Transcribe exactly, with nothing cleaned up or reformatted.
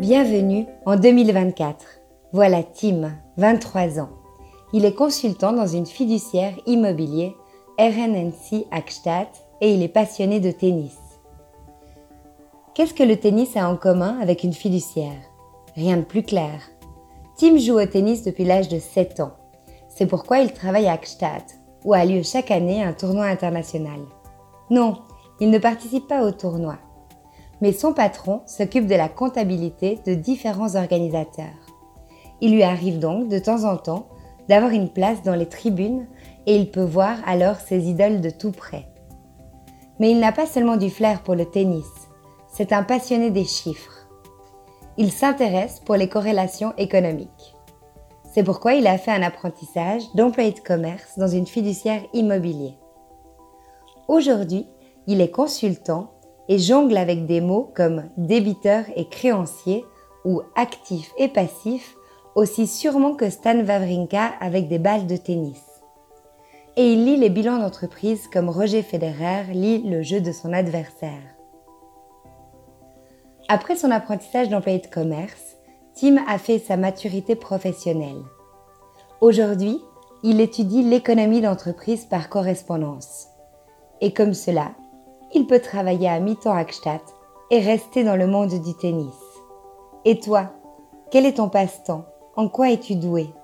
Bienvenue en deux mille vingt-quatre. Voilà Tim, vingt-trois ans. Il est consultant dans une fiduciaire immobilier R N N C Hackstatt et il est passionné de tennis. Qu'est-ce que le tennis a en commun avec une fiduciaire? Rien de plus clair. Tim joue au tennis depuis l'âge de sept ans. C'est pourquoi il travaille à Hackstatt, où a lieu chaque année un tournoi international. Non, il ne participe pas au tournoi. Mais son patron s'occupe de la comptabilité de différents organisateurs. Il lui arrive donc de temps en temps d'avoir une place dans les tribunes et il peut voir alors ses idoles de tout près. Mais il n'a pas seulement du flair pour le tennis, c'est un passionné des chiffres. Il s'intéresse pour les corrélations économiques. C'est pourquoi il a fait un apprentissage d'employé de commerce dans une fiduciaire immobilier. Aujourd'hui, il est consultant et jongle avec des mots comme débiteur et créancier ou actif et passif aussi sûrement que Stan Wawrinka avec des balles de tennis. Et il lit les bilans d'entreprise comme Roger Federer lit le jeu de son adversaire. Après son apprentissage d'employé de commerce, Tim a fait sa maturité professionnelle. Aujourd'hui, il étudie l'économie d'entreprise par correspondance. Et comme cela, il peut travailler à mi-temps à Hackstatt et rester dans le monde du tennis. Et toi, quel est ton passe-temps? En quoi es-tu doué?